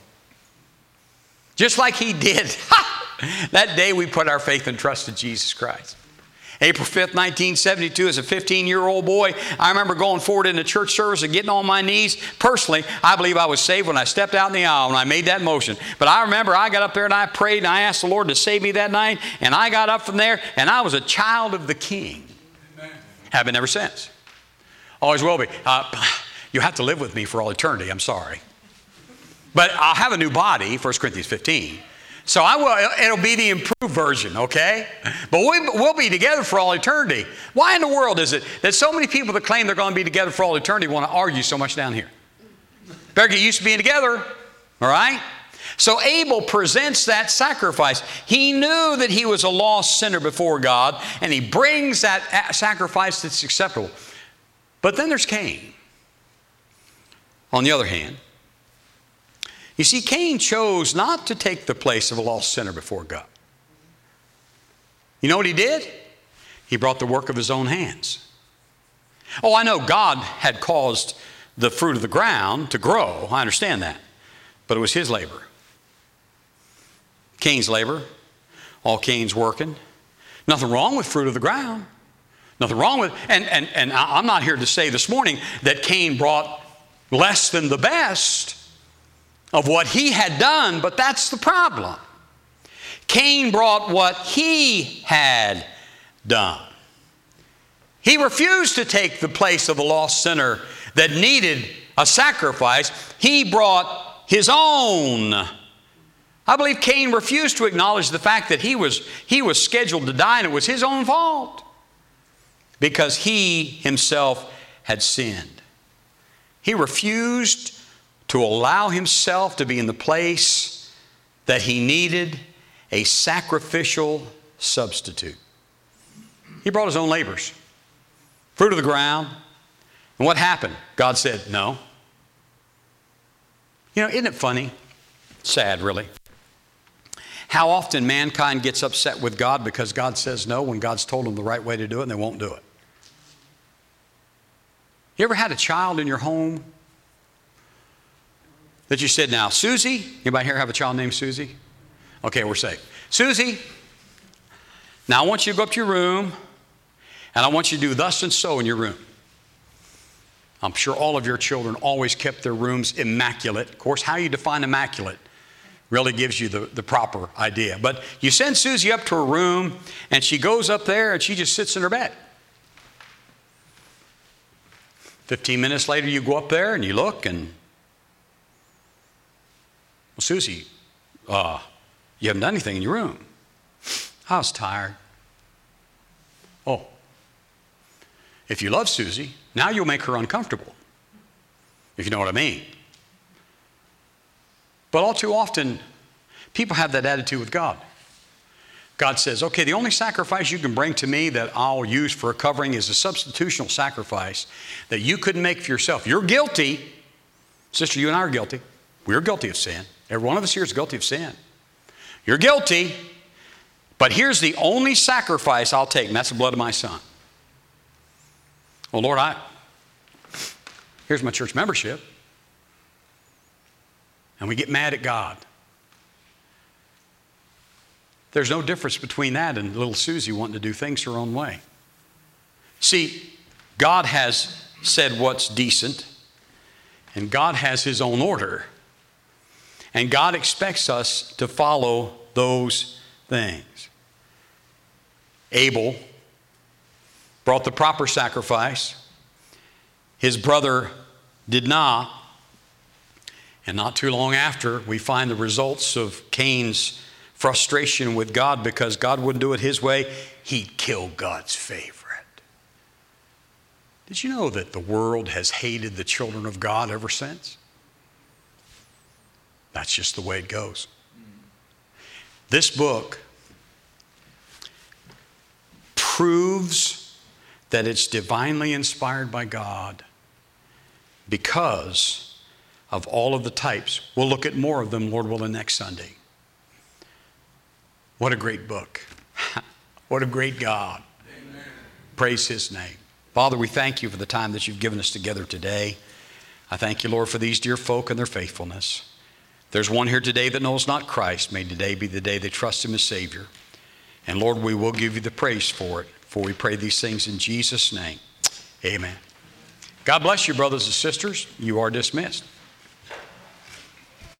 Just like he did that day we put our faith and trust in Jesus Christ. April fifth, nineteen seventy-two, as a fifteen-year-old boy, I remember going forward in the church service and getting on my knees. Personally, I believe I was saved when I stepped out in the aisle and I made that motion. But I remember I got up there and I prayed and I asked the Lord to save me that night. And I got up from there and I was a child of the King. Amen. Have been ever since. Always will be. Uh, you have to live with me for all eternity. I'm sorry. But I'll have a new body, First Corinthians fifteen. So I will, it'll be the improved version, okay? But we, we'll be together for all eternity. Why in the world is it that so many people that claim they're going to be together for all eternity want to argue so much down here? Better get used to being together, all right? So Abel presents that sacrifice. He knew that he was a lost sinner before God, and he brings that sacrifice that's acceptable. But then there's Cain. On the other hand, You see, Cain chose not to take the place of a lost sinner before God. You know what he did? He brought the work of his own hands. Oh, I know God had caused the fruit of the ground to grow. I understand that. But it was his labor. Cain's labor. All Cain's working. Nothing wrong with fruit of the ground. Nothing wrong with, and, and, and I'm not here to say this morning that Cain brought less than the best of what he had done, but that's the problem. Cain brought what he had done. He refused to take the place of the lost sinner that needed a sacrifice. He brought his own. I believe Cain refused to acknowledge the fact that he was, he was scheduled to die and it was his own fault because he himself had sinned. He refused to allow himself to be in the place that he needed a sacrificial substitute. He brought his own labors, fruit of the ground. And what happened? God said, no. You know, isn't it funny? Sad, really. How often mankind gets upset with God because God says no when God's told them the right way to do it and they won't do it. You ever had a child in your home that you said, now, Susie, anybody here have a child named Susie? Okay, we're safe. Susie, now I want you to go up to your room and I want you to do thus and so in your room. I'm sure all of your children always kept their rooms immaculate. Of course, how you define immaculate really gives you the, the proper idea. But you send Susie up to her room and she goes up there and she just sits in her bed. Fifteen minutes later, you go up there and you look and, well, Susie, uh, you haven't done anything in your room. I was tired. Oh, if you love Susie, now you'll make her uncomfortable, if you know what I mean. But all too often, people have that attitude with God. God says, okay, the only sacrifice you can bring to me that I'll use for a covering is a substitutional sacrifice that you couldn't make for yourself. You're guilty. Sister, you and I are guilty. We're guilty of sin. Every one of us here is guilty of sin. You're guilty, but here's the only sacrifice I'll take, and that's the blood of my son. Well, Lord, I, here's my church membership. And we get mad at God. There's no difference between that and little Susie wanting to do things her own way. See, God has said what's decent, and God has His own order. And God expects us to follow those things. Abel brought the proper sacrifice. His brother did not. And not too long after, we find the results of Cain's frustration with God because God wouldn't do it his way. He'd kill God's favorite. Did you know that the world has hated the children of God ever since? That's just the way it goes. This book proves that it's divinely inspired by God because of all of the types. We'll look at more of them, Lord willing, next Sunday. What a great book. What a great God. Amen. Praise His name. Father, we thank You for the time that You've given us together today. I thank You, Lord, for these dear folk and their faithfulness. There's one here today that knows not Christ. May today be the day they trust Him as Savior. And Lord, we will give You the praise for it. For we pray these things in Jesus' name. Amen. God bless you, brothers and sisters. You are dismissed.